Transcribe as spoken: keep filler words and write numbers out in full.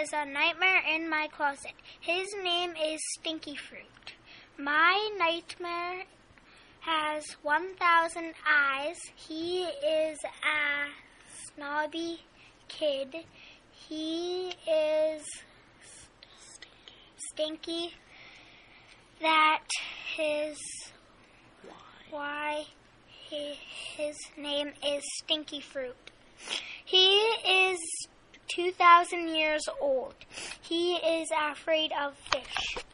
is a nightmare in my closet. His name is Stinky Fruit. My nightmare has one thousand eyes. He is a snobby kid. He is stinky. That his why he, his name is Stinky Fruit. He is two thousand years old. He is afraid of fish.